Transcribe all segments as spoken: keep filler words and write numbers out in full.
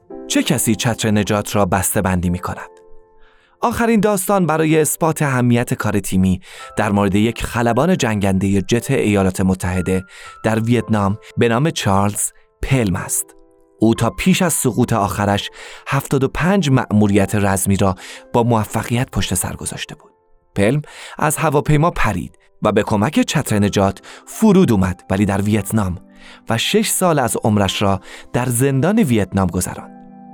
چه کسی چتر نجات را بسته بندی می کند؟ آخرین داستان برای اثبات اهمیت کار تیمی در مورد یک خلبان جنگنده جت ایالات متحده در ویتنام به نام چارلز پلم است. او تا پیش از سقوط آخرش هفتاد و پنج مأموریت رزمی را با موفقیت پشت سر گذاشته بود. پلم از هواپیما پرید و به کمک چتر نجات فرود اومد، ولی در ویتنام، و شش سال از عمرش را در زندان ویتنام گذراند.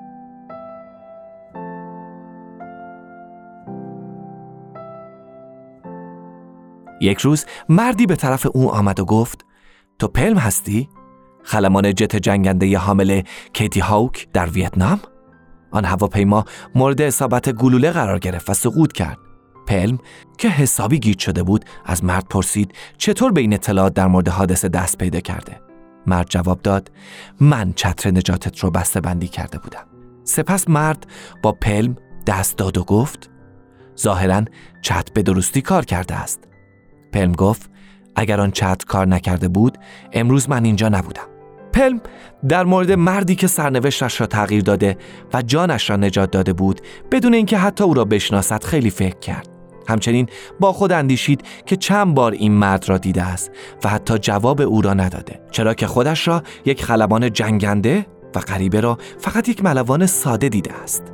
یک روز مردی به طرف او آمد و گفت: تو پلم هستی؟ خلبان جت جنگنده حامل کیتی هاوک در ویتنام؟ آن هواپیما مورد اصابت گلوله قرار گرفت و سقوط کرد. پلم که حسابی گیج شده بود از مرد پرسید چطور به این اطلاعات در مورد حادثه دست پیدا کرده. مرد جواب داد: من چتر نجاتت رو بسته بندی کرده بودم. سپس مرد با پلم دست داد و گفت: ظاهراً چتر به درستی کار کرده است. پلم گفت: اگر آن چتر کار نکرده بود امروز من اینجا نبودم. پلم در مورد مردی که سرنوشتش را تغییر داده و جانش را نجات داده بود بدون اینکه حتی او را بشناسد خیلی فکر کرد. همچنین با خود اندیشید که چند بار این مرد را دیده است و حتی جواب او را نداده، چرا که خودش را یک خلبان جنگنده و غریبه را فقط یک ملوان ساده دیده است.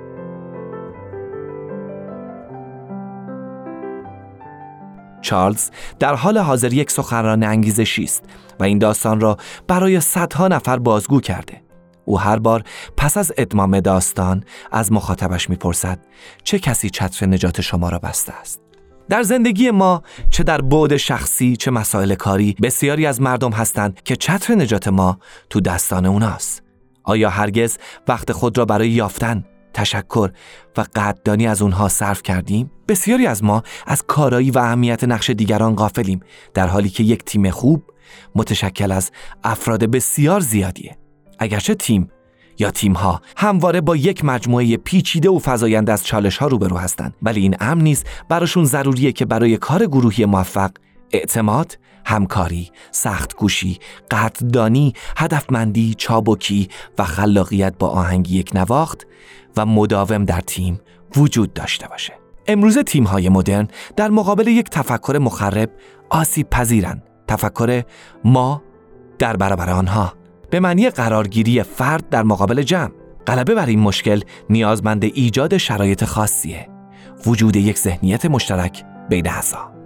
چارلز در حال حاضر یک سخنران انگیزشی است و این داستان را برای صدها نفر بازگو کرده. او هر بار پس از اتمام داستان از مخاطبش میپرسد چه کسی چتر نجات شما را بسته است؟ در زندگی ما چه در بعد شخصی چه مسائل کاری بسیاری از مردم هستند که چتر نجات ما تو دستان اوناست. آیا هرگز وقت خود را برای یافتن، تشکر و قدردانی از اونها صرف کردیم؟ بسیاری از ما از کارایی و اهمیت نقش دیگران غافلیم، در حالی که یک تیم خوب متشکل از افراد بسیار زیادیه. اگرچه تیم یا تیم‌ها همواره با یک مجموعه پیچیده و فزاینده از چالش‌ها روبرو هستند، ولی این امر نیز براشون ضروریه که برای کار گروهی موفق اعتماد، همکاری، سخت‌کوشی، قدردانی، هدفمندی، چابکی و خلاقیت با آهنگ یک نواخت و مداوم در تیم وجود داشته باشه. امروز تیم‌های مدرن در مقابل یک تفکر مخرب آسیب پذیرند. تفکر ما در برابر آنها، به معنی قرارگیری فرد در مقابل جمع. غلبه بر این مشکل نیازمند ایجاد شرایط خاصیه، وجود یک ذهنیت مشترک بین اعضا.